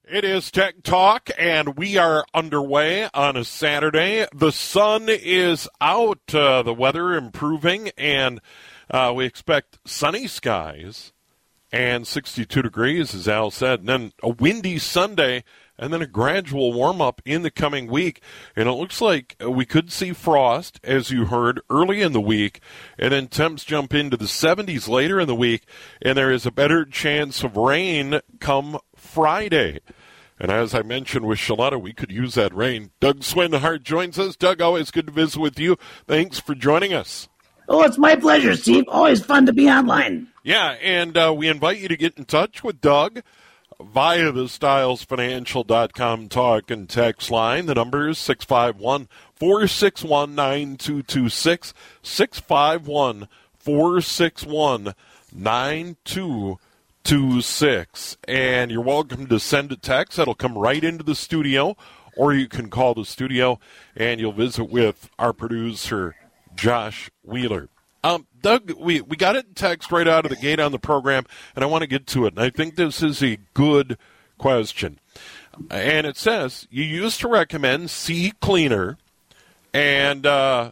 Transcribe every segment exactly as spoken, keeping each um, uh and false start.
It is Tech Talk, and we are underway on a Saturday. The sun is out, uh, the weather improving, and uh, we expect sunny skies and sixty-two degrees, as Al said, and then a windy Sunday, and then a gradual warm-up in the coming week. And it looks like we could see frost, as you heard, early in the week, and then temps jump into the seventies later in the week, and there is a better chance of rain come Friday. And as I mentioned with Shaletta, we could use that rain. Doug Swinhart joins us. Doug, always good to visit with you. Thanks for joining us. Oh, it's my pleasure, Steve. Always fun to be online. Yeah, and uh, we invite you to get in touch with Doug via the Stiles Financial dot com talk and text line. The number is six five one, four six one, nine two two six, six five one, four six one, nine two two six. And you're welcome to send a text. That'll come right into the studio, or you can call the studio, and you'll visit with our producer, Josh Wheeler. Um, Doug, we, we got it in text right out of the gate on the program, and I want to get to it. And I think this is a good question. And it says, you used to recommend C Cleaner and uh,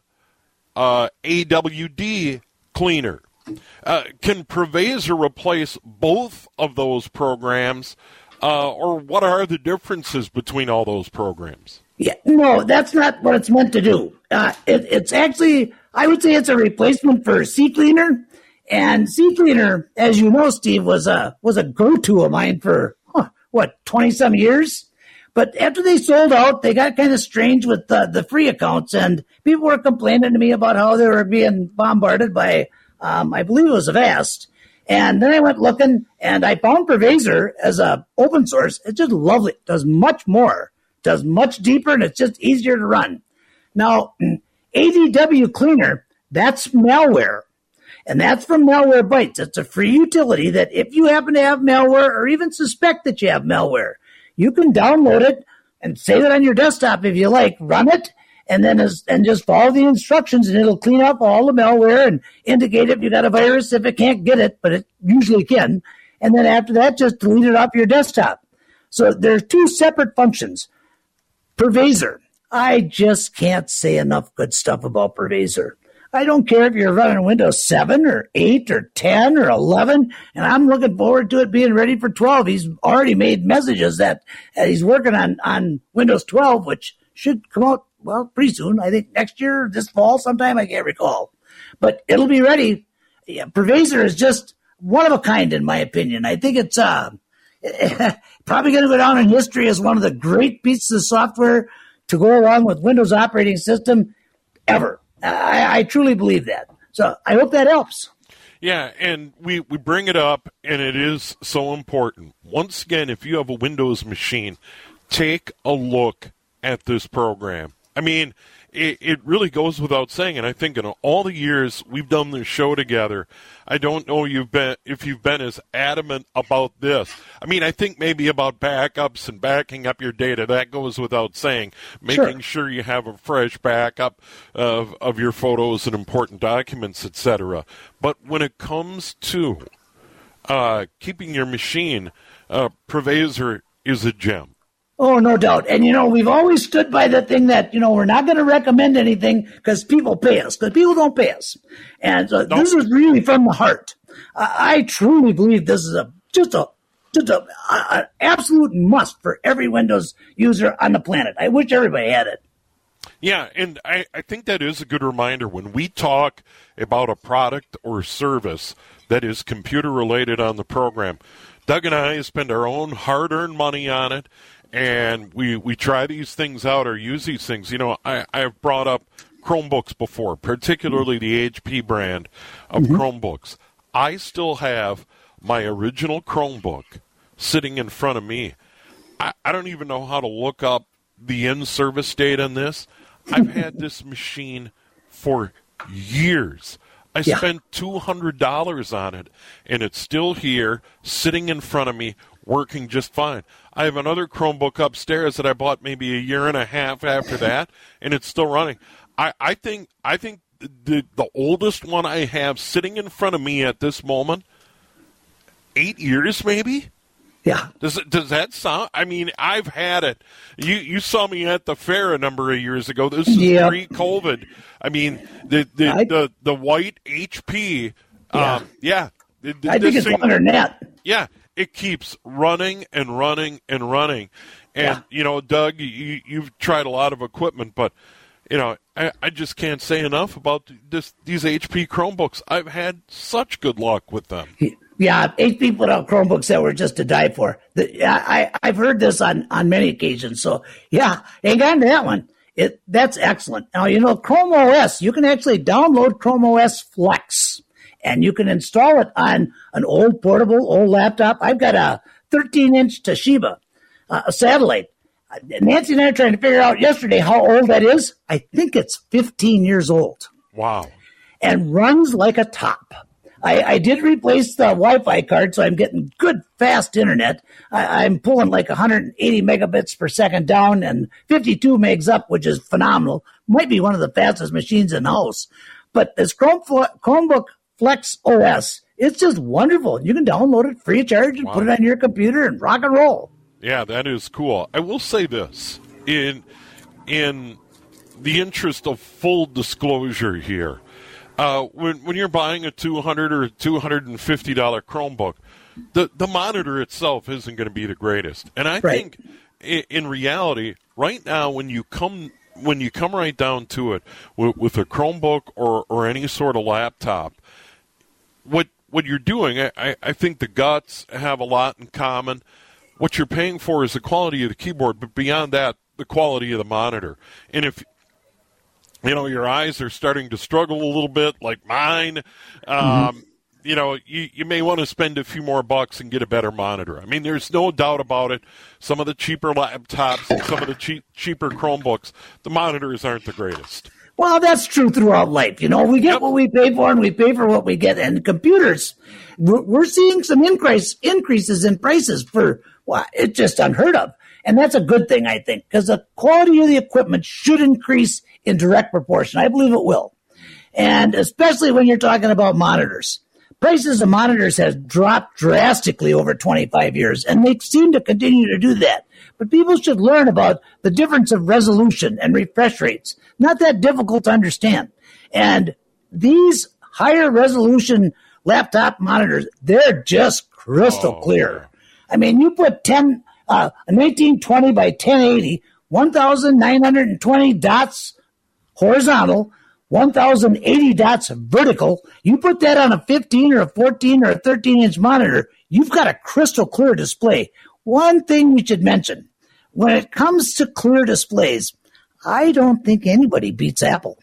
uh, A W D Cleaner. Uh, can Provazor replace both of those programs, uh, or what are the differences between all those programs? Yeah, no, that's not what it's meant to do. Uh, it, it's actually, I would say it's a replacement for CCleaner. And CCleaner, as you know, Steve, was a was a go-to of mine for, huh, what, twenty-some years? But after they sold out, they got kind of strange with the, the free accounts, and people were complaining to me about how they were being bombarded by, um, I believe it was Avast. And then I went looking, and I found Provazor as a open source. It's just lovely. It does much more. Does much deeper, and it's just easier to run. Now, A D W Cleaner, that's malware, and that's from Malwarebytes. It's a free utility that if you happen to have malware or even suspect that you have malware, you can download it and save it on your desktop if you like, run it, and then as, and just follow the instructions, and it'll clean up all the malware and indicate if you got a virus, if it can't get it, but it usually can. And then after that, just delete it off your desktop. So there's two separate functions. Provazor. I just can't say enough good stuff about Provazor. I don't care if you're running Windows seven or eight or ten or eleven, and I'm looking forward to it being ready for twelve. He's already made messages that uh, he's working on, on Windows twelve, which should come out, well, pretty soon. I think next year, this fall sometime, I can't recall. But it'll be ready. Yeah, Provazor is just one of a kind, in my opinion. I think it's uh, probably going to go down in history as one of the great pieces of software to go along with Windows operating system ever. I, I truly believe that. So I hope that helps. Yeah, and we, we bring it up, and it is so important. Once again, if you have a Windows machine, take a look at this program. I mean, it, it really goes without saying, and I think in all the years we've done this show together, I don't know you've been if you've been as adamant about this. I mean, I think maybe about backups and backing up your data, that goes without saying, making sure, sure you have a fresh backup of, of your photos and important documents, et cetera. But when it comes to uh, keeping your machine, uh, Provazor is a gem. Oh, no doubt. And, you know, we've always stood by the thing that, you know, we're not going to recommend anything because people pay us, because people don't pay us. And uh, no. This is really from the heart. Uh, I truly believe this is a just a just a, a, a absolute must for every Windows user on the planet. I wish everybody had it. Yeah, and I, I think that is a good reminder. When we talk about a product or service that is computer-related on the program, Doug and I spend our own hard-earned money on it, and we, we try these things out or use these things. You know, I, I've brought up Chromebooks before, particularly the H P brand of mm-hmm. Chromebooks. I still have my original Chromebook sitting in front of me. I, I don't even know how to look up the in-service date on this. I've had this machine for years. I yeah. spent two hundred dollars on it, and it's still here, sitting in front of me, working just fine. I have another Chromebook upstairs that I bought maybe a year and a half after that, and it's still running. I, I think I think the the oldest one I have sitting in front of me at this moment, eight years maybe? Yeah. Does it, does that sound? I mean, I've had it. You you saw me at the fair a number of years ago. This is yep. pre-COVID. I mean, the the I, the, the white H P. Yeah. Um, yeah. The, the, I think it's thing, longer than that. Yeah, it keeps running and running and running. And, yeah. you know, Doug, you, you've tried a lot of equipment, but, you know, I, I just can't say enough about this, these H P Chromebooks. I've had such good luck with them. Yeah, H P put out Chromebooks that were just to die for. The, I, I've heard this on, on many occasions. So, yeah, ain't gotten that one. It That's excellent. Now, you know, Chrome O S, you can actually download Chrome O S Flex, and you can install it on an old portable, old laptop. I've got a thirteen-inch Toshiba, uh, a satellite. Nancy and I are trying to figure out yesterday how old that is. I think it's fifteen years old. Wow. And runs like a top. I, I did replace the Wi-Fi card, so I'm getting good, fast internet. I, I'm pulling like one hundred eighty megabits per second down and fifty-two megs up, which is phenomenal. Might be one of the fastest machines in the house. But this Chrome, Chromebook Flex O S, it's just wonderful. You can download it free of charge and wow. put it on your computer and rock and roll. Yeah, that is cool. I will say this, in in the interest of full disclosure here, uh, when when you're buying a two hundred dollars or two hundred fifty dollars Chromebook, the, the monitor itself isn't going to be the greatest. And I right. think in, in reality, right now, when you come when you come right down to it, with, with a Chromebook or, or any sort of laptop, what what you're doing, I, I think the guts have a lot in common. What you're paying for is the quality of the keyboard, but beyond that, the quality of the monitor. And if, you know, your eyes are starting to struggle a little bit, like mine, um, mm-hmm. you know, you, you may want to spend a few more bucks and get a better monitor. I mean, there's no doubt about it. Some of the cheaper laptops and some of the cheap, cheaper Chromebooks, the monitors aren't the greatest. Well, that's true throughout life. You know, we get yep. what we pay for and we pay for what we get. And computers, we're, we're seeing some increase increases in prices for, well, it's just unheard of. And that's a good thing, I think, because the quality of the equipment should increase in direct proportion. I believe it will. And especially when you're talking about monitors. Prices of monitors have dropped drastically over twenty-five years, and they seem to continue to do that. But people should learn about the difference of resolution and refresh rates. Not that difficult to understand. And these higher resolution laptop monitors, they're just crystal oh, clear. Yeah. I mean, you put ten, uh, a nineteen twenty by ten eighty, one thousand nine hundred twenty dots horizontal, one thousand eighty dots vertical. You put that on a fifteen or a fourteen or a thirteen inch monitor, you've got a crystal clear display. One thing we should mention, when it comes to clear displays, I don't think anybody beats Apple.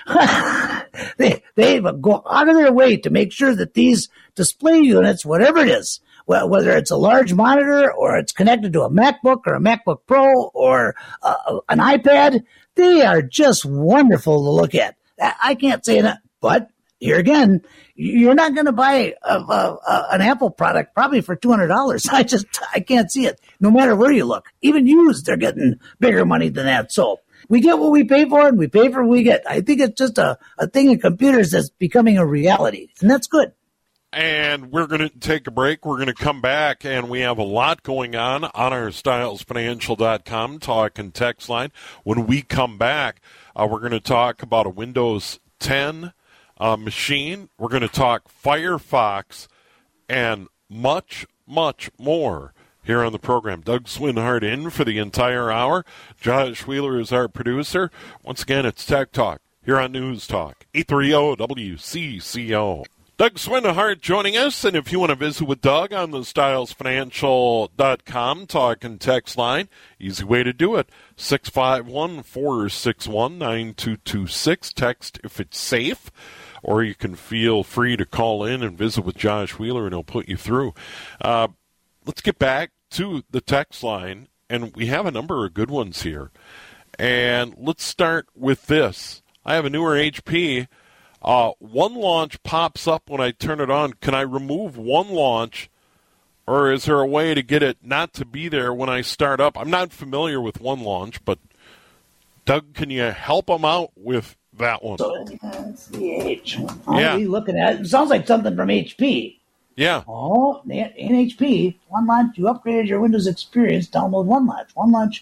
they they go out of their way to make sure that these display units, whatever it is, whether it's a large monitor or it's connected to a MacBook or a MacBook Pro or uh, an iPad, they are just wonderful to look at. I can't say that, but here again, you're not going to buy a, a, a, an Apple product probably for two hundred dollars. I just, I can't see it. No matter where you look, even used, they're getting bigger money than that. So we get what we pay for and we pay for what we get. I think it's just a, a thing in computers that's becoming a reality, and that's good. And we're going to take a break. We're going to come back, and we have a lot going on on our Styles Financial dot com talk and text line. When we come back, uh, we're going to talk about a Windows ten uh, machine. We're going to talk Firefox and much, much more here on the program. Doug Swinhart in for the entire hour. Josh Wheeler is our producer. Once again, it's Tech Talk here on News Talk, eight thirty W C C O. Doug Swinhart joining us, and if you want to visit with Doug on the Styles Financial dot com talk and text line, easy way to do it, six five one, four six one, nine two two six, text if it's safe, or you can feel free to call in and visit with Josh Wheeler, and he'll put you through. Uh, let's get back to the text line, and we have a number of good ones here. And let's start with this. I have a newer H P. Uh, one launch pops up when I turn it on. Can I remove one launch, or is there a way to get it not to be there when I start up? I'm not familiar with one launch, but Doug, can you help them out with that one? So that's the H. I'll yeah. be looking at it. It sounds like something from H P. Yeah. Oh, N H P, OneLaunch, you upgraded your Windows experience, download OneLaunch. OneLaunch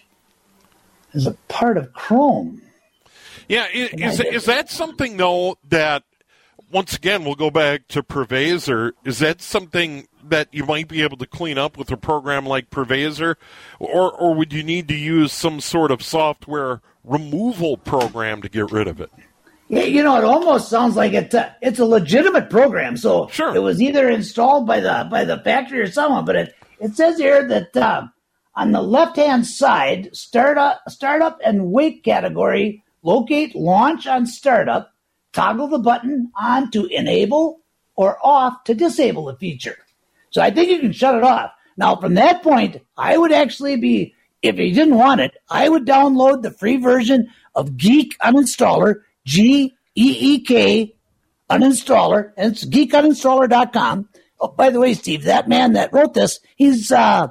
is a part of Chrome. Yeah, is, is that something, though, that, once again, we'll go back to Purvasor, is that something that you might be able to clean up with a program like Purvasor, or, or would you need to use some sort of software removal program to get rid of it? Yeah, you know, it almost sounds like it, uh, it's a legitimate program. So sure. It was either installed by the by the factory or someone, but it, it says here that uh, on the left-hand side, startup, startup and wait category, locate launch on startup, toggle the button on to enable or off to disable the feature. So I think you can shut it off. Now, from that point, I would actually be, if you didn't want it, I would download the free version of Geek Uninstaller, G E E K Uninstaller, and it's geek uninstaller dot com. Oh, by the way, Steve, that man that wrote this, he's uh,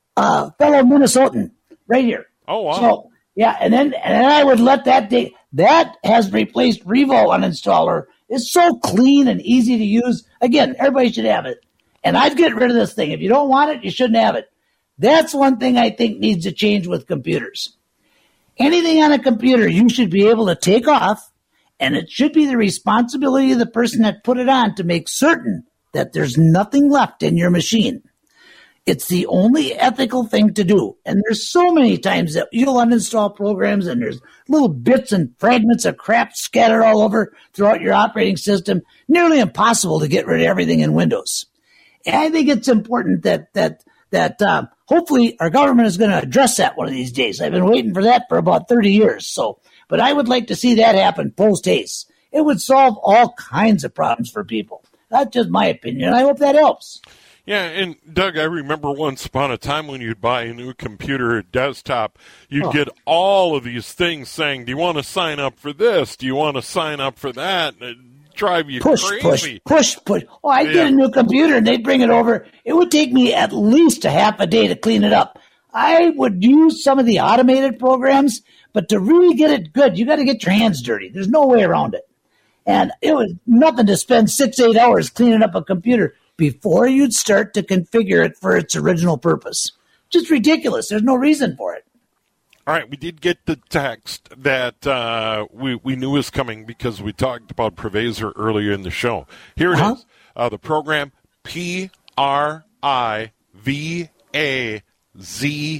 a fellow Minnesotan right here. Oh, wow. So, yeah, and then and then I would let that day, that has replaced Revo Uninstaller. It's so clean and easy to use. Again, everybody should have it. And I'd get rid of this thing. If you don't want it, you shouldn't have it. That's one thing I think needs to change with computers. Anything on a computer you should be able to take off, and it should be the responsibility of the person that put it on to make certain that there's nothing left in your machine. It's the only ethical thing to do. And there's so many times that you'll uninstall programs and there's little bits and fragments of crap scattered all over throughout your operating system. Nearly impossible to get rid of everything in Windows. And I think it's important that that that uh, hopefully our government is going to address that one of these days. I've been waiting for that for about thirty years. So, but I would like to see that happen post haste. It would solve all kinds of problems for people. That's just my opinion. I hope that helps. Yeah, and Doug, I remember once upon a time when you'd buy a new computer or desktop, you'd oh. get all of these things saying, do you want to sign up for this? Do you want to sign up for that? And it'd drive you push, crazy. Push, push, push. Oh, I'd yeah. get a new computer and they'd bring it over. It would take me at least a half a day to clean it up. I would use some of the automated programs, but to really get it good, you got to get your hands dirty. There's no way around it. And it was nothing to spend six, eight hours cleaning up a computer before you'd start to configure it for its original purpose. Just ridiculous. There's no reason for it. All right, we did get the text that uh, we, we knew was coming because we talked about Purvasor earlier in the show. Here it uh-huh. is. Uh, the program P R I V A Z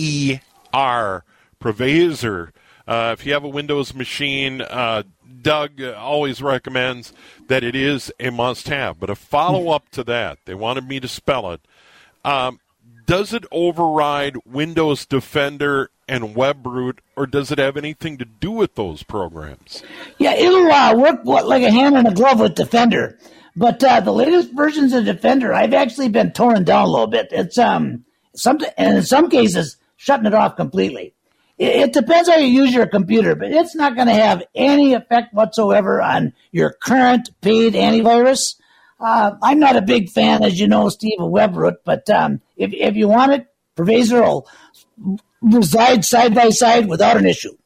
E R, Purvasor. Uh, if you have a Windows machine, uh, Doug always recommends that it is a must-have. But a follow-up to that, they wanted me to spell it. Um, does it override Windows Defender and WebRoot, or does it have anything to do with those programs? Yeah, it'll uh, work like a hand in a glove with Defender. But uh, the latest versions of Defender, I've actually been toning down a little bit. It's um, some, and in some cases, shutting it off completely. It depends how you use your computer, but it's not going to have any effect whatsoever on your current paid antivirus. Uh, I'm not a big fan, as you know, Steve, of WebRoot, but um, if, if you want it, Purvasor will reside side by side without an issue.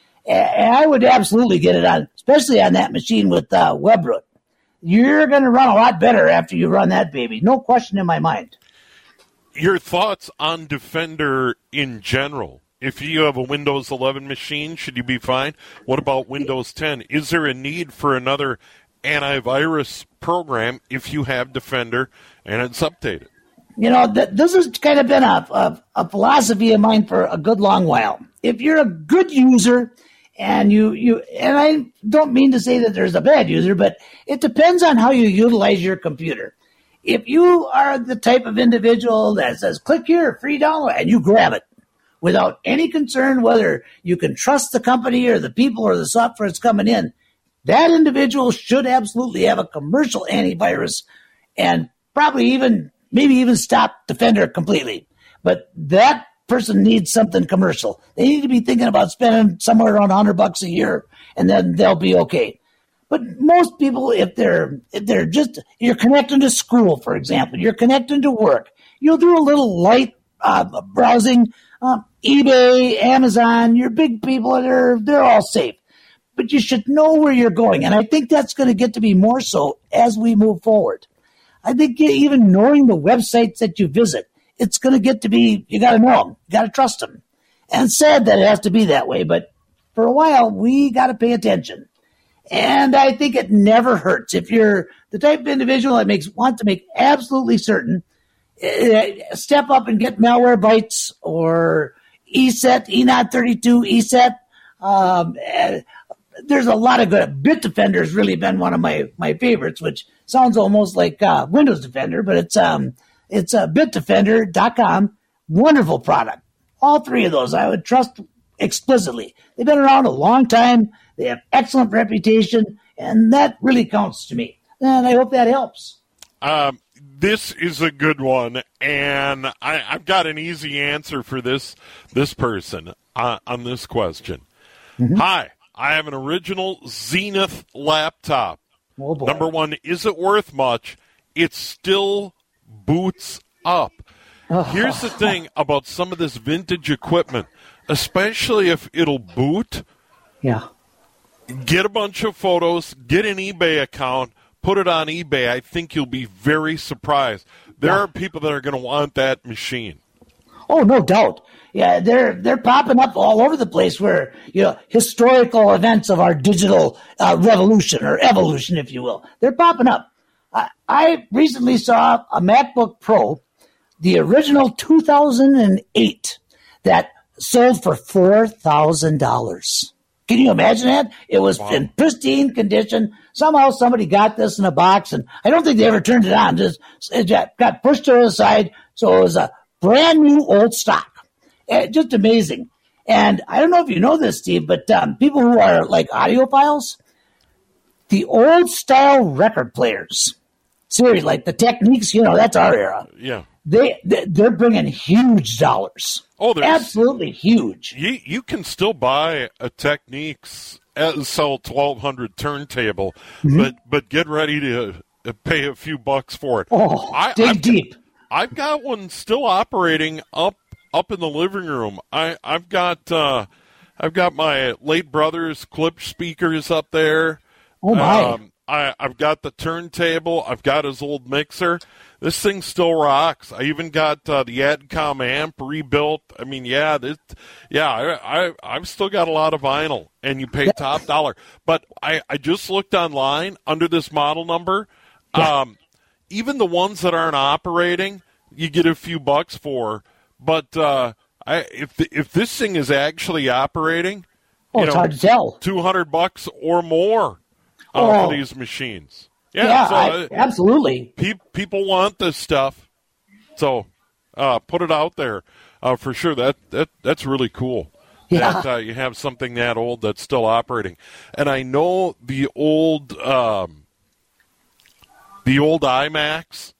And I would absolutely get it on, especially on that machine with uh, WebRoot. You're going to run a lot better after you run that baby. No question in my mind. Your thoughts on Defender in general? If you have a Windows eleven machine, should you be fine? What about Windows ten? Is there a need for another antivirus program if you have Defender and it's updated? You know, th- this has kind of been a, a, a philosophy of mine for a good long while. If you're a good user and you, you, and I don't mean to say that there's a bad user, but it depends on how you utilize your computer. If you are the type of individual that says, click here, free download, and you grab it, without any concern whether you can trust the company or the people or the software that's coming in, that individual should absolutely have a commercial antivirus and probably even, maybe even stop Defender completely. But that person needs something commercial. They need to be thinking about spending somewhere around one hundred bucks a year, and then they'll be okay. But most people, if they're if they're just, you're connecting to school, for example, you're connecting to work, you'll do a little light uh, browsing. Um, eBay, Amazon, your big people, they're, they're all safe. But you should know where you're going. And I think that's going to get to be more so as we move forward. I think even knowing the websites that you visit, it's going to get to be, you got to know them. You got to trust them. And it's sad that it has to be that way, but for a while, we got to pay attention. And I think it never hurts. If you're the type of individual that makes want to make absolutely certain, uh, step up and get Malwarebytes or E S E T, E N O D thirty-two, E S E T. Um, uh, there's a lot of good. Bitdefender has really been one of my, my favorites, which sounds almost like uh, Windows Defender, but it's um it's uh, bitdefender dot com. Wonderful product. All three of those I would trust explicitly. They've been around a long time. They have excellent reputation, and that really counts to me. And I hope that helps. Um, this is a good one, and I, I've got an easy answer for this this person uh, on this question. Mm-hmm. Hi, I have an original Zenith laptop. Oh boy. Number one, is it worth much? It still boots up. Oh. Here's the thing about some of this vintage equipment, especially if it'll boot. Yeah. Get a bunch of photos, get an eBay account, put it on eBay. I think you'll be very surprised. There yeah. are people that are going to want that machine. Oh, no doubt. Yeah, they're they're popping up all over the place where, you know, historical events of our digital uh, revolution or evolution, if you will. They're popping up. I, I recently saw a MacBook Pro, the original two thousand eight, that sold for four thousand dollars. Can you imagine that? It was wow. in pristine condition. Somehow somebody got this in a box, and I don't think they ever turned it on. Just it got pushed to the side, so it was a brand new old stock. It, just amazing. And I don't know if you know this, Steve, but um, people who are like audiophiles, the old style record players, seriously, like the Techniques, you know, that's our era. Yeah. They, they they're bringing huge dollars. Oh, absolutely huge. You you can still buy a Techniques sell twelve hundred turntable, mm-hmm. but but get ready to pay a few bucks for it. Oh, I, dig I've, deep. I've got one still operating up up in the living room. I I've got uh, I've got my late brother's clip speakers up there. Oh my. Um, I, I've got the turntable. I've got his old mixer. This thing still rocks. I even got uh, the Adcom amp rebuilt. I mean, yeah, this, yeah, I, I, I've still got a lot of vinyl, and you pay top dollar. But I, I just looked online under this model number. Yeah. Um, even the ones that aren't operating, you get a few bucks for. But uh, I, if the, if this thing is actually operating, oh, you it's know, hard to tell. two hundred bucks or more. Uh, oh. for these machines. Yeah, yeah so, I, uh, absolutely. Pe- people want this stuff, so uh, put it out there uh, for sure. That that that's really cool. Yeah. That uh, you have something that old that's still operating. And I know the old um, the old iMacs,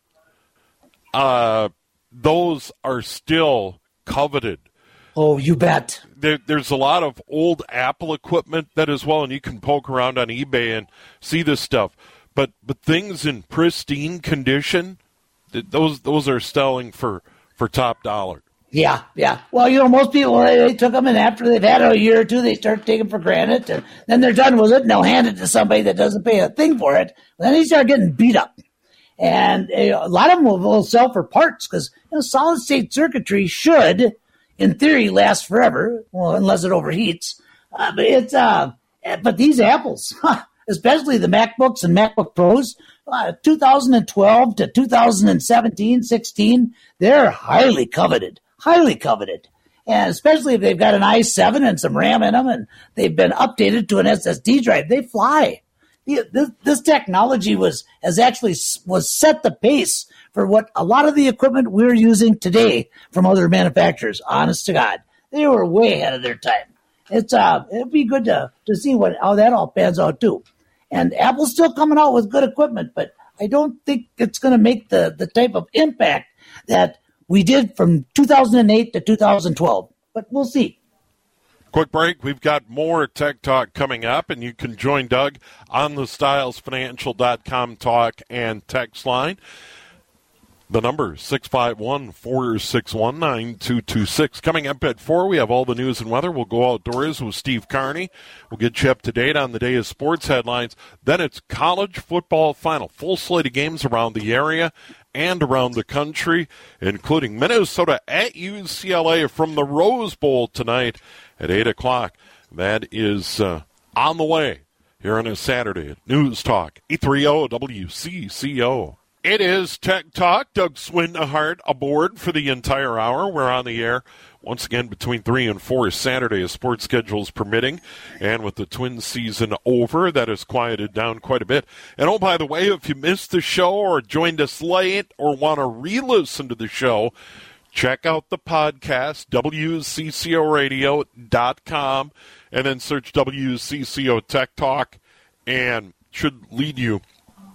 uh, those are still coveted. Oh, you bet. There, there's a lot of old Apple equipment that as well, and you can poke around on eBay and see this stuff. But but things in pristine condition, those those are selling for, for top dollar. Yeah, yeah. Well, you know, most people, they, they took them, and after they've had it a year or two, they start taking for granted, and then they're done with it, and they'll hand it to somebody that doesn't pay a thing for it. Then they start getting beat up. And a lot of them will, will sell for parts because you know, solid-state circuitry should, in theory, last forever, well, unless it overheats. Uh, but it's uh, but these Apples, especially the MacBooks and MacBook Pros, uh, two thousand twelve to two thousand seventeen, sixteen, they're highly coveted, highly coveted. And especially if they've got an i seven and some RAM in them, and they've been updated to an S S D drive, they fly. This, this technology was has actually was set the pace for what a lot of the equipment we're using today from other manufacturers. Honest to God, they were way ahead of their time. It's uh, it'd be good to to see what how that all pans out too. And Apple's still coming out with good equipment, but I don't think it's going to make the the type of impact that we did from two thousand eight to two thousand twelve. But we'll see. Quick break. We've got more Tech Talk coming up, and you can join Doug on the Styles Financial dot com talk and text line. The number, six five one, four six one, nine two two six. Coming up at four, we have all the news and weather. We'll go outdoors with Steve Carney. We'll get you up to date on the day of sports headlines. Then it's college football final. Full slate of games around the area and around the country, including Minnesota at U C L A from the Rose Bowl tonight at eight o'clock. That is uh, on the way here on a Saturday at News Talk, eight thirty W C C O. It is Tech Talk. Doug Swinhart aboard for the entire hour. We're on the air once again between three and four Saturday as sports schedules permitting. And with the Twins season over, that has quieted down quite a bit. And oh, by the way, if you missed the show or joined us late or want to re-listen to the show, check out the podcast, W C C O radio dot com, and then search W C C O Tech Talk, and should lead you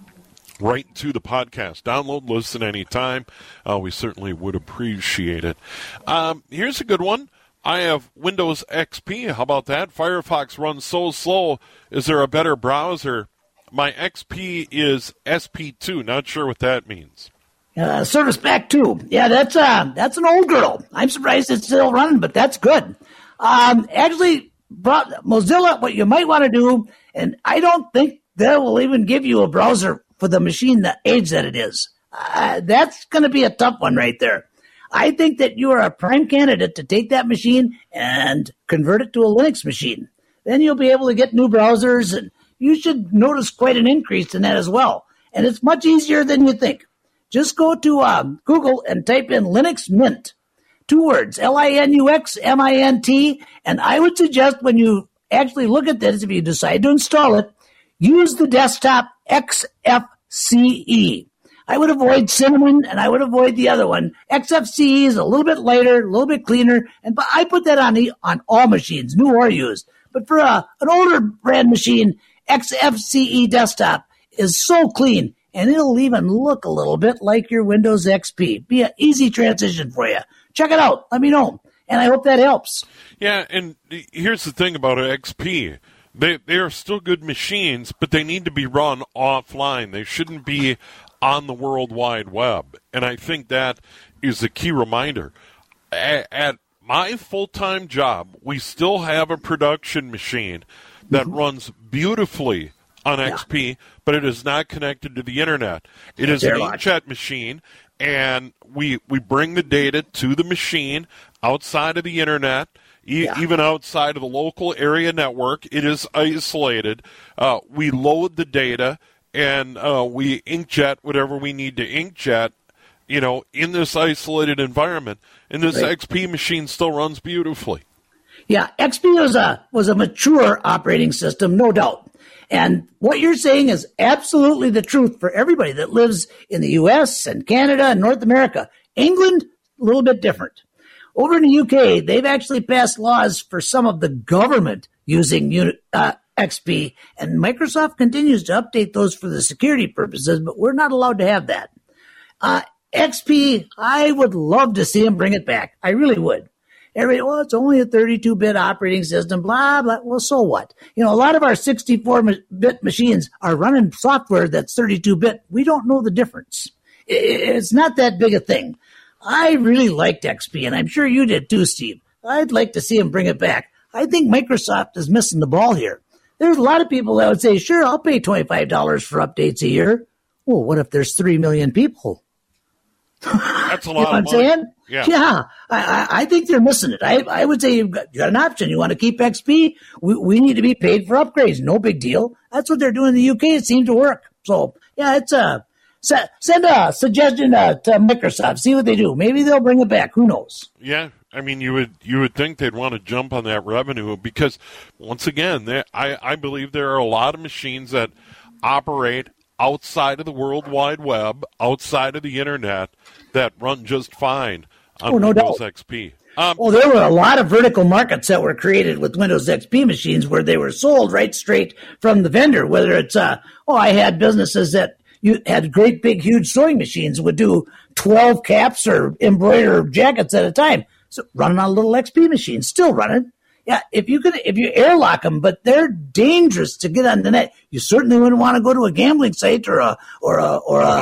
right to the podcast. Download, listen anytime. Uh, we certainly would appreciate it. Um, here's a good one. I have Windows X P. How about that? Firefox runs so slow. Is there a better browser? My X P is S P two. Not sure what that means. Uh, Service Pack two. Yeah, that's uh, that's an old girl. I'm surprised it's still running, but that's good. Um, actually, Mozilla, what you might want to do, and I don't think they will even give you a browser for the machine, the age that it is. Uh, that's going to be a tough one right there. I think that you are a prime candidate to take that machine and convert it to a Linux machine. Then you'll be able to get new browsers, and you should notice quite an increase in that as well. And it's much easier than you think. Just go to uh, Google and type in Linux Mint. Two words, L I N U X M I N T. And I would suggest when you actually look at this, if you decide to install it, use the desktop X F C E. I would avoid Cinnamon, and I would avoid the other one. X F C E is a little bit lighter, a little bit cleaner, and but I put that on the, on all machines, new or used. But for a, an older brand machine, X F C E desktop is so clean, and it'll even look a little bit like your Windows X P. Be an easy transition for you. Check it out. Let me know, and I hope that helps. Yeah, and here's the thing about X P. They they are still good machines, but they need to be run offline. They shouldn't be on the World Wide Web. And I think that is a key reminder. At, at my full-time job, we still have a production machine that mm-hmm. runs beautifully on yeah. X P, but it is not connected to the Internet. It is an inkjet machine, and we we bring the data to the machine outside of the Internet. Yeah. Even outside of the local area network, it is isolated. Uh, we load the data, and uh, we inkjet whatever we need to inkjet, you know, in this isolated environment. And this right. X P machine still runs beautifully. Yeah, X P was a was a mature operating system, no doubt. And what you're saying is absolutely the truth for everybody that lives in the U S and Canada and North America. England, a little bit different. Over in the U K, they've actually passed laws for some of the government using uh, X P, and Microsoft continues to update those for the security purposes, but we're not allowed to have that. Uh, X P, I would love to see them bring it back. I really would. Everybody, well, it's only a thirty-two bit operating system, blah, blah. Well, so what? You know, a lot of our sixty-four bit machines are running software that's thirty-two bit. We don't know the difference. It's not that big a thing. I really liked X P, and I'm sure you did too, Steve. I'd like to see him bring it back. I think Microsoft is missing the ball here. There's a lot of people that would say, sure, I'll pay twenty-five dollars for updates a year. Well, what if there's three million people? That's a lot you know of what I'm money. saying? Yeah, yeah I, I, I think they're missing it. I, I would say you've got, you got an option. You want to keep X P? We, we need to be paid for upgrades. No big deal. That's what they're doing in the U K. It seemed to work. So, yeah, it's a... Send a suggestion uh, to Microsoft. See what they do. Maybe they'll bring it back. Who knows? Yeah, I mean, you would you would think they'd want to jump on that revenue because, once again, there, I, I believe there are a lot of machines that operate outside of the World Wide Web, outside of the Internet, that run just fine on oh, no Windows doubt. X P. Um, well, there were a lot of vertical markets that were created with Windows X P machines where they were sold right straight from the vendor, whether it's, uh, oh, I had businesses that you had great big huge sewing machines would do twelve caps or embroider jackets at a time. So running on a little X P machine, still running. Yeah, if you could, if you airlock them, but they're dangerous to get on the net. You certainly wouldn't want to go to a gambling site or a or a or a oh.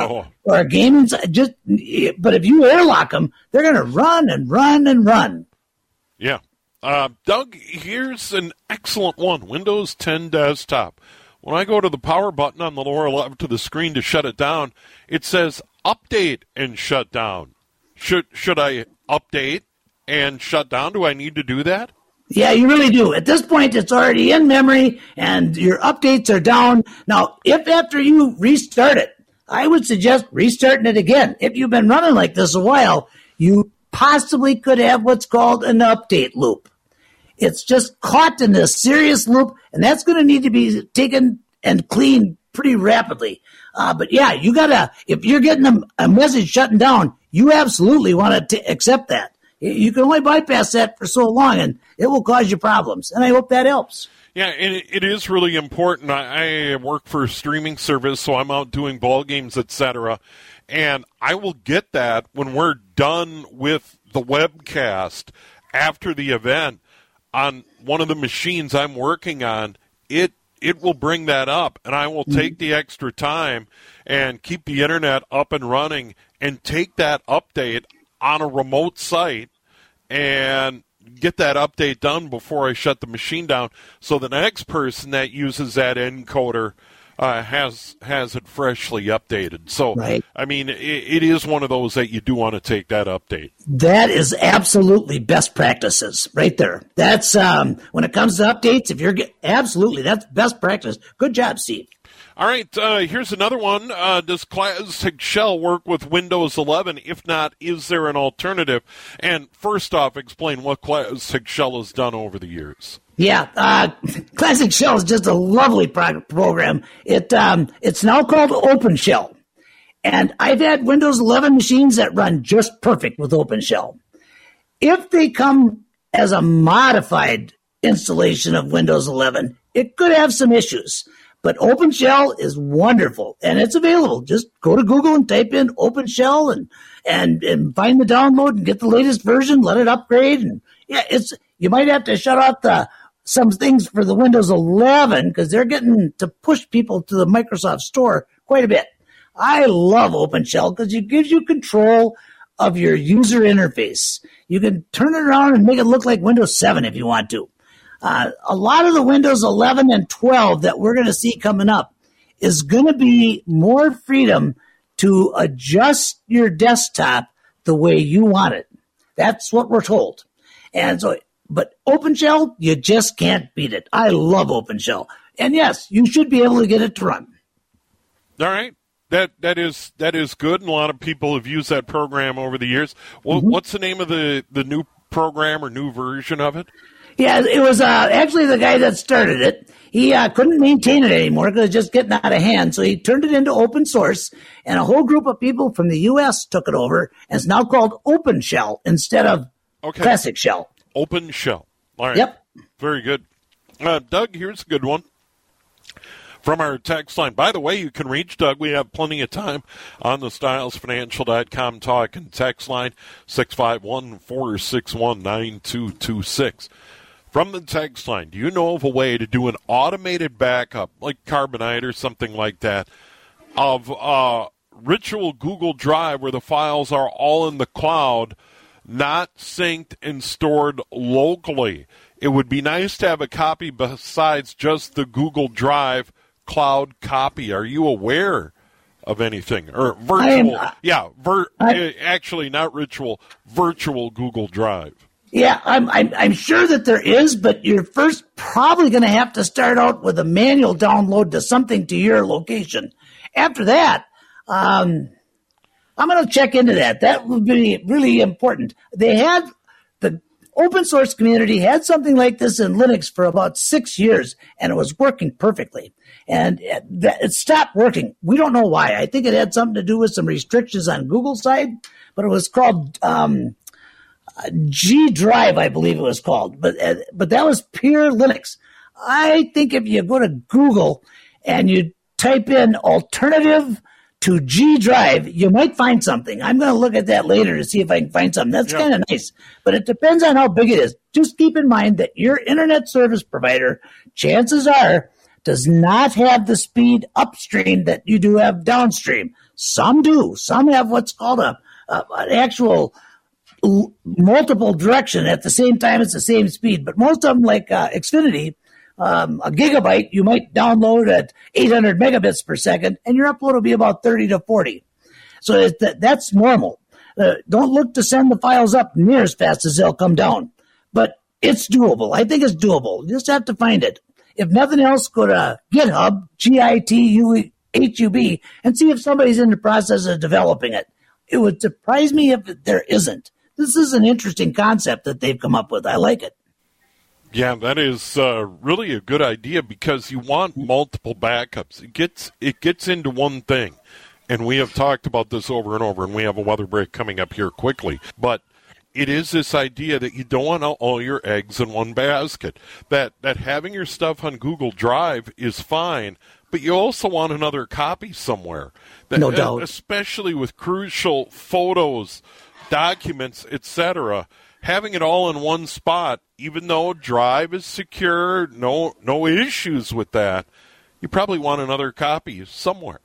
or a gaming site. Just, but if you airlock them, they're going to run and run and run. Yeah. Uh, Doug, here's an excellent one. Windows ten desktop. When I go to the power button on the lower left of the screen to shut it down, it says update and shut down. Should should I update and shut down? Do I need to do that? Yeah, you really do. At this point, it's already in memory, and your updates are down. Now, if after you restart it, I would suggest restarting it again. If you've been running like this a while, you possibly could have what's called an update loop. It's just caught in this serious loop, and that's going to need to be taken and cleaned pretty rapidly. Uh, but yeah, you gotta, if you're getting a, a message shutting down, you absolutely want to accept that. You can only bypass that for so long, and it will cause you problems. And I hope that helps. Yeah, and it, it is really important. I, I work for a streaming service, so I'm out doing ball games, et cetera. And I will get that when we're done with the webcast after the event on one of the machines I'm working on. It it will bring that up, and I will take the extra time and keep the internet up and running and take that update on a remote site and get that update done before I shut the machine down, so the next person that uses that encoder uh, has has it freshly updated. So, right. I mean, it, it is one of those that you do want to take that update. That is absolutely best practices right there. That's um, when it comes to updates, if you're get, absolutely, that's best practice. Good job, Steve. All right, uh, here's another one. Uh, does Classic Shell work with Windows eleven? If not, is there an alternative? And first off, explain what Classic Shell has done over the years. Yeah, uh, Classic Shell is just a lovely pro- program. It um, It's now called OpenShell. And I've had Windows eleven machines that run just perfect with OpenShell. If they come as a modified installation of Windows eleven, it could have some issues. But OpenShell is wonderful, and it's available. Just go to Google and type in OpenShell and, and, and find the download and get the latest version, let it upgrade. And yeah, it's you might have to shut off the some things for the Windows eleven because they're getting to push people to the Microsoft Store quite a bit. I love OpenShell because it gives you control of your user interface. You can turn it around and make it look like Windows seven if you want to. Uh, a lot of the Windows eleven and twelve that we're going to see coming up is going to be more freedom to adjust your desktop the way you want it. That's what we're told. And so, but OpenShell, you just can't beat it. I love OpenShell. And yes, you should be able to get it to run. All right. That that is that is good, and a lot of people have used that program over the years. Well, mm-hmm. What's the name of the, the new program or new version of it? Yeah, it was uh, actually the guy that started it. He uh, couldn't maintain it anymore because it was just getting out of hand. So he turned it into open source, and a whole group of people from the U S took it over, and it's now called OpenShell instead of okay. Classic Shell. OpenShell. All right. Yep. Very good. Uh, Doug, here's a good one from our text line. By the way, you can reach Doug. We have plenty of time on the styles financial dot com talk and text line six five one, four six one, nine two two six. From the text line, do you know of a way to do an automated backup, like Carbonite or something like that, of uh, Ritual Google Drive where the files are all in the cloud, not synced and stored locally? It would be nice to have a copy besides just the Google Drive cloud copy. Are you aware of anything? Or virtual, am, yeah, vir- I, actually not Ritual, virtual Google Drive. Yeah, I'm, I'm I'm sure that there is, but you're first probably going to have to start out with a manual download to something to your location. After that, um, I'm going to check into that. That would be really important. They had the open source community had something like this in Linux for about six years, and it was working perfectly. And it, it stopped working. We don't know why. I think it had something to do with some restrictions on Google's side, but it was called um, G Drive, I believe it was called. But uh, but that was pure Linux. I think if you go to Google and you type in alternative to G Drive, you might find something. I'm going to look at that later to see if I can find something. That's yeah. kind of nice, but it depends on how big it is. Just keep in mind that your internet service provider, chances are, does not have the speed upstream that you do have downstream. Some do. Some have what's called a, a an actual l- multiple direction at the same time. It's the same speed. But most of them, like uh, Xfinity, um, a gigabyte, you might download at eight hundred megabits per second, and your upload will be about thirty to forty. So it, that, that's normal. Uh, don't look to send the files up near as fast as they'll come down. But it's doable. I think it's doable. You just have to find it. If nothing else, go to GitHub, G I T U H U B, and see if somebody's in the process of developing it. It would surprise me if there isn't. This is an interesting concept that they've come up with. I like it. Yeah, that is uh, really a good idea because you want multiple backups. It gets it gets into one thing, and we have talked about this over and over, and we have a weather break coming up here quickly. But it is this idea that you don't want all your eggs in one basket, that, that having your stuff on Google Drive is fine, but you also want another copy somewhere. That, no doubt. Especially with crucial photos, documents, et cetera. Having it all in one spot, even though Drive is secure, no no issues with that, you probably want another copy somewhere.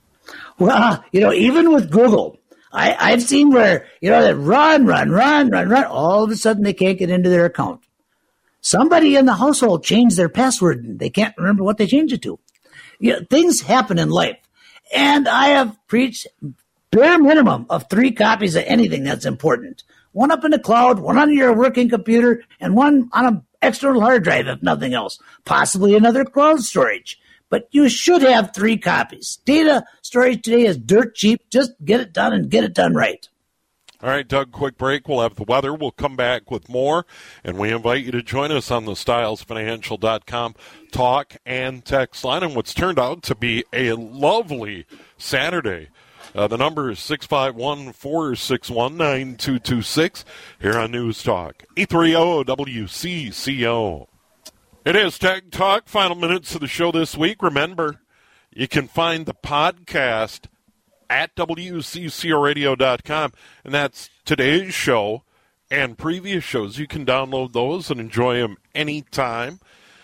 Well, you know, even with Google, I, I've seen where, you know, they run, run, run, run, run. All of a sudden they can't get into their account. Somebody in the household changed their password and they can't remember what they changed it to. You know, things happen in life. And I have preached bare minimum of three copies of anything that's important. One up in the cloud, one on your working computer, and one on an external hard drive, if nothing else. Possibly another cloud storage. But you should have three copies. Data storage today is dirt cheap. Just get it done and get it done right. All right, Doug, quick break. We'll have the weather. We'll come back with more. And we invite you to join us on the Stiles Financial dot com talk and text line on what's turned out to be a lovely Saturday. Uh, the number is six five one, four six one, nine two two six here on News Talk, eight thirty W C C O. It is Tech Talk, final minutes of the show this week. Remember, you can find the podcast at W C C O radio dot com, and that's today's show and previous shows. You can download those and enjoy them anytime.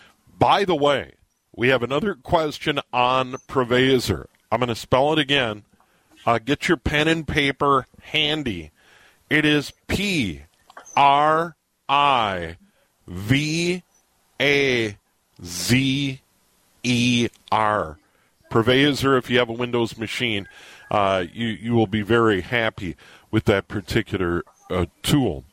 By the way, we have another question on Privazer. I'm going to spell it again. Uh, get your pen and paper handy. It is P R I V A Z E R. Privazer, if you have a Windows machine, uh, you, you will be very happy with that particular uh, tool.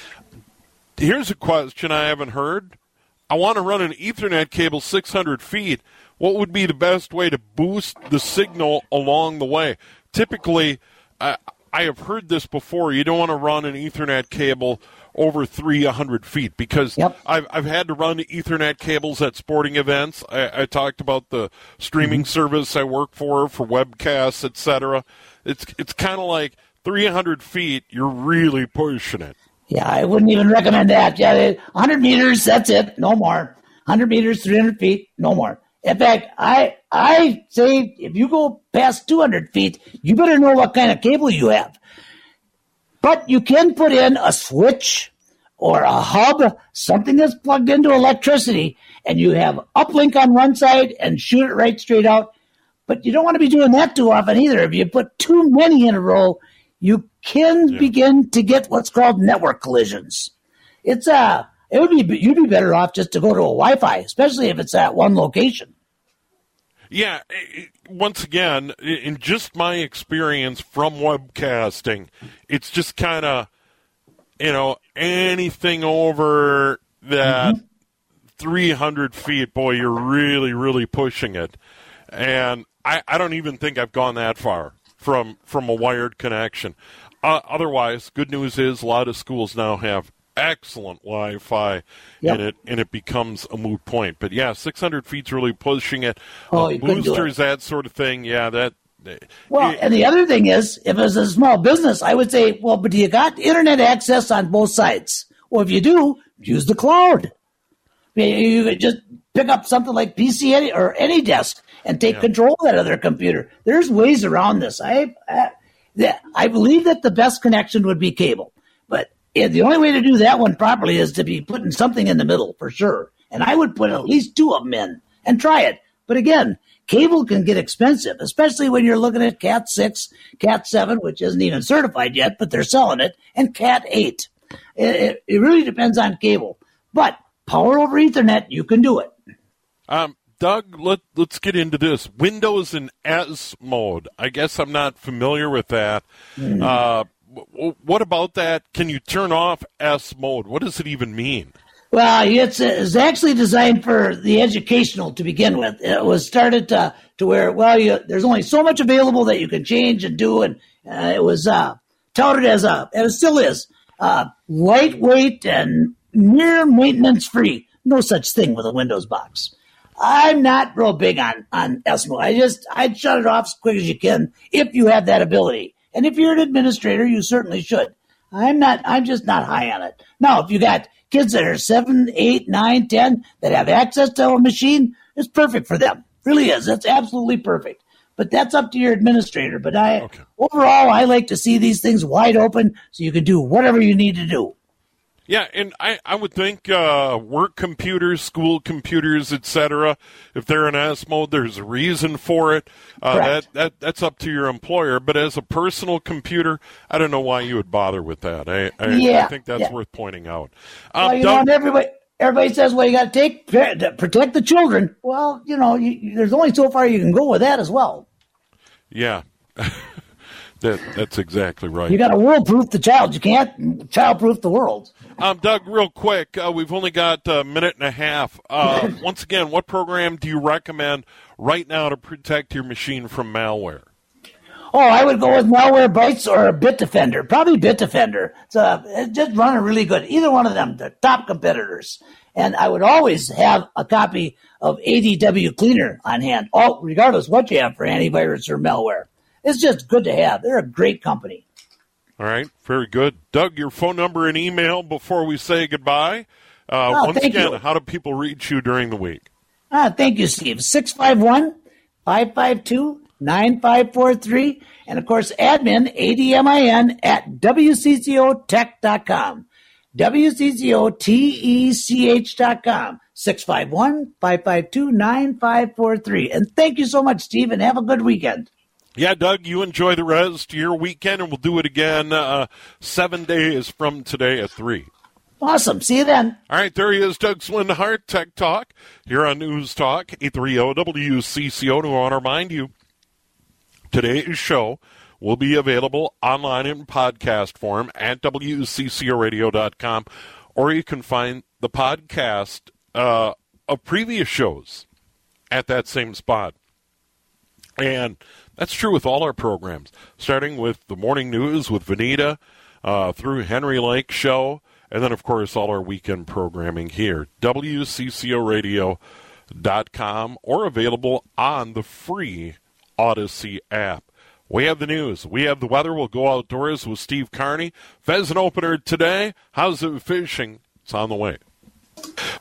Here's a question I haven't heard. I want to run an Ethernet cable six hundred feet. What would be the best way to boost the signal along the way? Typically, uh, I have heard this before. You don't want to run an Ethernet cable over three hundred feet because yep. I've I've had to run Ethernet cables at sporting events. I, I talked about the streaming mm-hmm. service I work for, for webcasts, et cetera. It's, it's kind of like three hundred feet, you're really pushing it. Yeah, I wouldn't even recommend that. Yeah, one hundred meters, that's it, no more. one hundred meters, three hundred feet, no more. In fact, I I say if you go past two hundred feet, you better know what kind of cable you have. But you can put in a switch or a hub, something that's plugged into electricity, and you have uplink on one side and shoot it right straight out. But you don't want to be doing that too often either. If you put too many in a row, you can yeah. begin to get what's called network collisions. It's uh, it would be you'd be better off just to go to a Wi-Fi, especially if it's at one location. Yeah, once again, in just my experience from webcasting, it's just kind of, you know, anything over that mm-hmm. three hundred feet, boy, you're really, really pushing it. And I, I don't even think I've gone that far from, from a wired connection. Uh, otherwise, good news is a lot of schools now have excellent Wi-Fi, yep. and it and it becomes a moot point. But yeah, six hundred feet's really pushing it. Oh, uh, boosters, that sort of thing. Yeah, that. Well, it, and the other thing is, if it's a small business, I would say, well, but do you got internet access on both sides? Well, if you do, use the cloud. I mean, you could just pick up something like P C any, or AnyDesk and take yeah. control of that other computer. There's ways around this. I, I I believe that the best connection would be cable, but yeah, the only way to do that one properly is to be putting something in the middle for sure. And I would put at least two of them in and try it. But again, cable can get expensive, especially when you're looking at Cat six, Cat seven, which isn't even certified yet, but they're selling it, and Cat eight. It, it, it really depends on cable. But power over Ethernet, you can do it. Um, Doug, let, let's get into this. Windows in S mode. I guess I'm not familiar with that. Mm-hmm. Uh, w- what about that? Can you turn off S mode? What does it even mean? Well, it's, it's actually designed for the educational to begin with. It was started to, to where, well, you, there's only so much available that you can change and do, and uh, it was uh, touted as a, and it still is, uh, lightweight and near maintenance free. No such thing with a Windows box. I'm not real big on, on S mode. I just, I'd shut it off as quick as you can if you have that ability. And if you're an administrator, you certainly should. I'm not, I'm just not high on it. Now, if you got kids that are seven, eight, nine, ten that have access to a machine, it's perfect for them. Really is. It's absolutely perfect. But that's up to your administrator. But I, okay. Overall, I like to see these things wide open so you can do whatever you need to do. Yeah, and I, I would think uh, work computers, school computers, et cetera, if they're in S mode, there's a reason for it. Uh, that, that That's up to your employer. But as a personal computer, I don't know why you would bother with that. I, I, yeah, I think that's yeah. worth pointing out. Um, well, you Doug, know, everybody, everybody says, well, you got to take protect the children. Well, you know, you, there's only so far you can go with that as well. Yeah. That, that's exactly right. You got to world-proof the child. You can't child-proof the world. Um, Doug, real quick, uh, we've only got a minute and a half. Uh, once again, what program do you recommend right now to protect your machine from malware? Oh, I would go with Malwarebytes or Bitdefender. Probably Bitdefender. It's, uh, it's just running really good. Either one of them, the top competitors. And I would always have a copy of A D W Cleaner on hand, all, regardless what you have for antivirus or malware. It's just good to have. They're a great company. All right, very good. Doug, your phone number and email before we say goodbye. Uh, oh, once again, you. How do people reach you during the week? Ah, thank you, Steve. six five one, five five two, nine five four three. And, of course, admin, A D M I N, at W C C O tech dot com. W C C O T E C H dot com. six five one, five five two, nine five four three. And thank you so much, Steve, and have a good weekend. Yeah, Doug, you enjoy the rest of your weekend, and we'll do it again uh, seven days from today at three. Awesome. See you then. All right, there he is, Doug Swinhart, Tech Talk, here on News Talk, eight thirty W C C O. To want to remind you, today's show will be available online in podcast form at W C C O radio dot com, or you can find the podcast uh, of previous shows at that same spot. And that's true with all our programs, starting with the morning news with Vanita, uh, through Henry Lake Show, and then, of course, all our weekend programming here, W C C O radio dot com, or available on the free Odyssey app. We have the news. We have the weather. We'll go outdoors with Steve Carney. Pheasant opener today. How's it fishing? It's on the way.